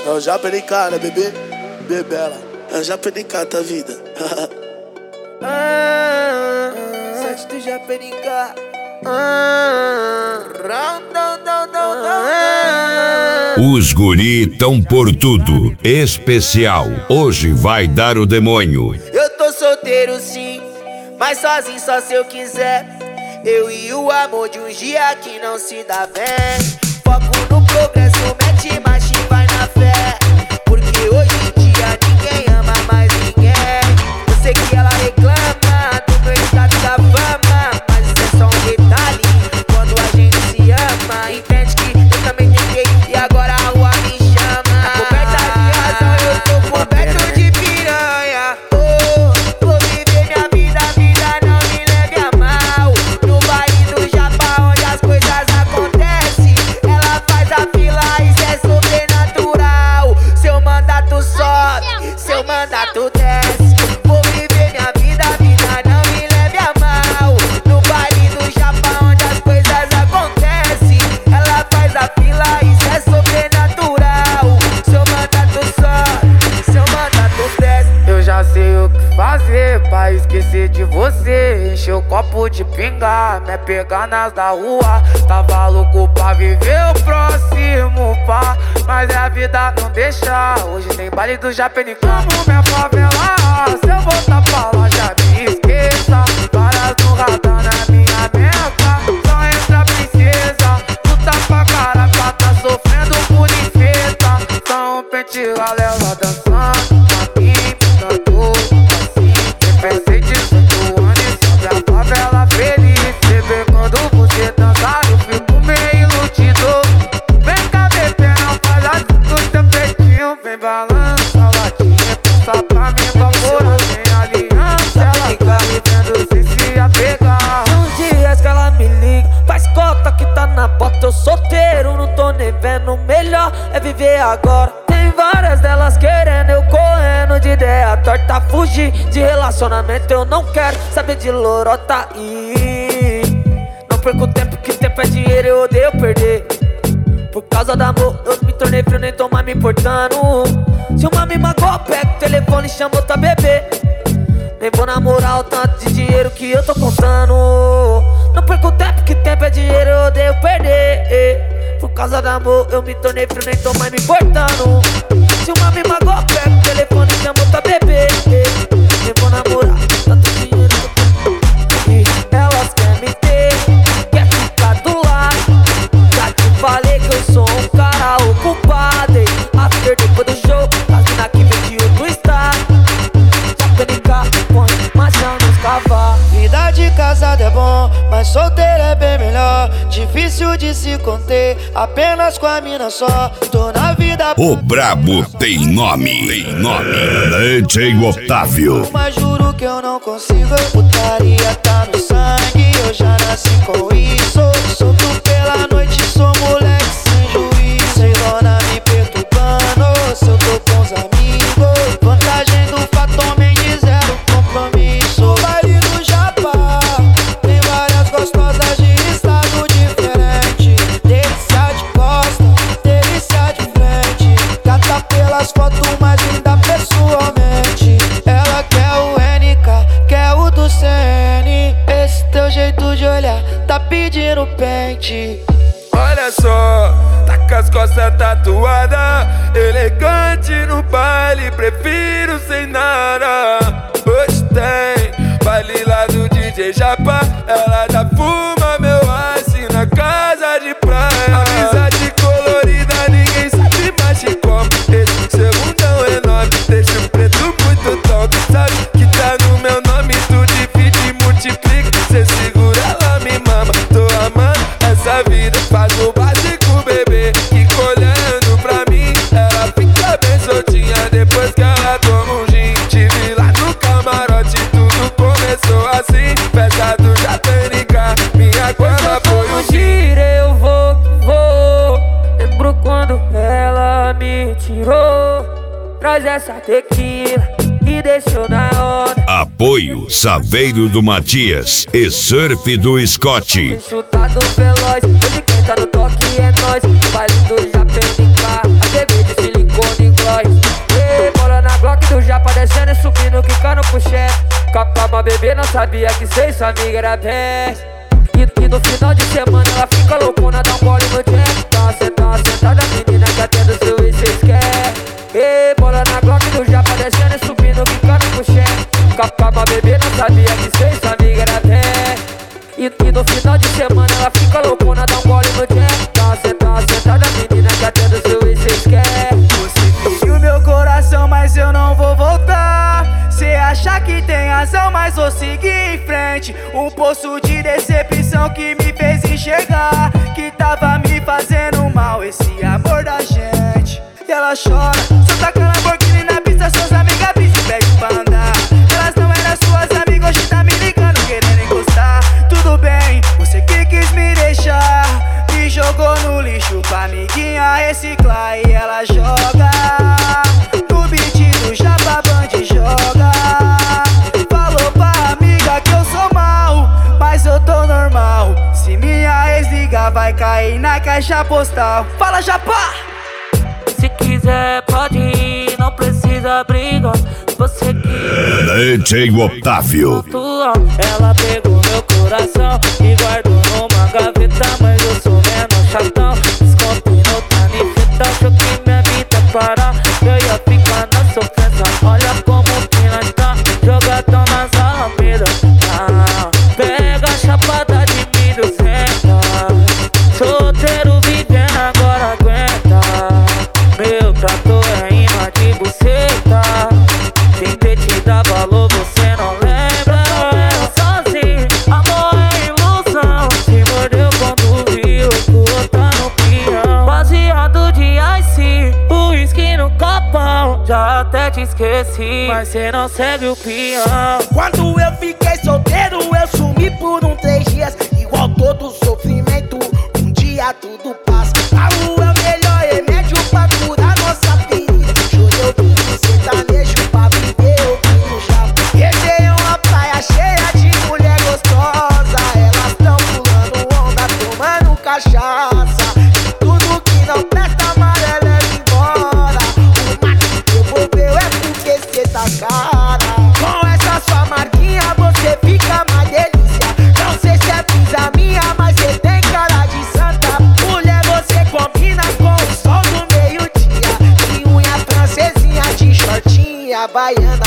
É o Japenica, né, bebê? Bebela. É o Japenica, tá vida. Sete do Japenica. Os guri tão por tudo. Especial. Hoje vai dar o demônio. Eu tô solteiro sim, mas sozinho só se eu quiser. Eu e o amor de um dia que não se dá bem. Foco no progresso, mete marcha e vai na fé. Porque hoje em dia ninguém ama mais ninguém. Eu sei que ela reclama do meu estado da fama, mas isso é só um detalhe quando a gente se ama. Entende que eu também tentei e agora a rua me chama. Tá coberta de razão, eu tô coberto de piranha. Oh, vou viver minha vida, a vida não me leve a mal. No baile do Japão onde as coisas acontecem, ela faz a fila, isso é sobrenatural. Seu mandato sobe, seu mandato desce. Vou viver minha vida, a vida não me leve a mal. No baile do Japão onde as coisas acontecem, ela faz a fila, isso é sobrenatural. Seu mandato sobe, seu mandato desce. Eu já sei o que fazer pra esquecer de você. Encher o copo de pinga, me pegar nas da rua. Tava louco pra viver o próximo pá, mas a vida não deixa. Hoje tem baile do Japenica no minha favela. Se eu voltar pra lá já me esqueça. Varas no radar na minha meta. Só entra princesa, luta pra caraca, tá sofrendo por infeta. Só um pente galera dançando, a mim tanto assim. Pensei de 18 anos sobre a favela feliz. Bebê, quando você dançar eu fico meio iludido. Vem cá, bebê, não faz assim do teu peitinho. Vem balança a latinha, passa pra mim evaporar. Sem aliança, ela tá me vendo sem se apegar. Uns dias que ela me liga, faz cota que tá na bota. Eu solteiro, não tô nem vendo. Melhor é viver agora. Tem várias delas querendo, eu correndo de ideia torta. Fugir de relacionamento, eu não quero saber de lorota. E não perco tempo, que tempo é dinheiro, eu odeio perder. Por causa do amor, eu me tornei frio, nem tô mais me importando. Se uma me magoa, pego o telefone e chamo outra bebê. Nem vou namorar o tanto de dinheiro que eu tô contando. Não perco tempo, que tempo é dinheiro, eu odeio perder. Por causa do amor, eu me tornei frio, nem tô mais me importando. Se uma me magoa, pego o telefone e chamo outra bebê. Nem vou namorar tanto dinheiro que eu tô. E elas querem me ter, quer ficar do lado. Já te falei que eu sou um cara ocupado. After depois do show, as mina que vem de outro estado. Japenica, põe marcha nos cavalos. Vida de casado é bom, mas solteiro é bem melhor. Difícil de se conter, apenas com a mina só. Tô na vida. O brabo tem nome. Tem nome. DJ Otávio. Mas juro que eu não consigo. Putaria tá no sangue, eu já nasci com isso. Solto pela noite, sou moleque sem juízo. Sei lona me perturbando, se eu tô com os amigos. Vantagem do fato Mendes, zero compromisso. Baile do Japão, tem várias gostosas de estado diferente. Delícia de costa, delícia de frente. Gata pelas fotos, mas linda pessoalmente. Ela quer o NK, quer o do CN. Esse teu jeito de olhar tá pedindo pente. Olha só, tá com as costas tatuadas, elegante no baile, prefiro sem nada. Hoje tem baile lá do DJ Japa, ela já fuma meu ice na casa de praia. Amizade colorida, ninguém sabe mais de como. Esse segundão enorme, deixa o preto muito top. Sabe que tá no meu nome, tu divide e multiplica. Cê segura, ela me mama, tô amando essa vida. Faz o básico, bebê, fica olhando pra mim. Ela fica bem soltinha depois que ela toma um gin. Tive lá no camarote, tudo começou assim. Festa do Japenica, minha cama foi um giro. Eu vou que vou. Lembro quando ela me tirou. Traz essa tequila e deixou na onda. Apoio Saveiro do Matias e Surf do Scott. Chutado veloz, hoje quem tá no toque é nós. O baile do Japenica, a TV de silicone sabia que cê e sua amiga era 10. E no final de semana ela fica loucona, dá um gole no jack. Tá sentada menina que até do seu ex cês quer. E bola na Glock do Japa descendo e subindo, quicando pro chefe. Calma bebê, não sabia que cê e sua amiga era 10. E no final de semana ela fica loucona, dá um gole no jack. Tá sentada menina que até do seu ex cês quer. Você feriu meu coração, mas eu não vou voltar. Cê acha que tem razão, mas vou seguir em frente. Um poço de decepção que me fez enxergar que tava me fazendo mal esse amor da gente. E ela chora, só taca Lamborghini na pista, suas amigas se pede pra andar. Elas não eram suas amigas, hoje tá me ligando, querendo encostar. Tudo bem, você que quis me deixar, me jogou no lixo pra amiguinha reciclar. E ela joga no beat do Japa Band, joga. Falou pra amiga que eu sou mal, mas eu tô normal. Se minha ex ligar vai cair na caixa postal. Fala, Japa! Se quiser pode ir, não precisa brigar. Você que DJ Otávio. Ela pegou meu coração e guardou numa gaveta, mas eu sou menos chatão. Descontei no caniveta, achou que minha vida parar. Eu ia ficar na sofrência, olha como que nós tá. Jogadão nas alamedas, pega a chapada de milho, senta. Solteiro vivendo agora aguenta. Meu trator é imã de buceta. Tentei te dar valor, você não lembra. Eu sozinho, amor é ilusão. Se mordeu quando viu, tu tá no peão. Baseado de ice, o uísque no copão. Já até te esqueci, mas cê não segue o peão. Quando eu fiquei solteiro, eu sumi por 3 dias. Igual todo sofrimento, um dia tudo passa. A lua é o melhor remédio pra curar nossa ferida. Chorei ouvindo sertanejo pra viver ouvindo Japa. Herdei uma praia cheia de mulher gostosa. Elas tão pulando onda, tomando cachaça. Tudo que não presta, amarelo leva embora. O macho que devolveu é porque cê tá cara. Com essa sua marquinha você fica mais delícia. Não sei se é brisa minha, mas cê tem cara de santa. Mulher, você combina com o sol do meio-dia. De unha francesinha, de shortinha, baiana.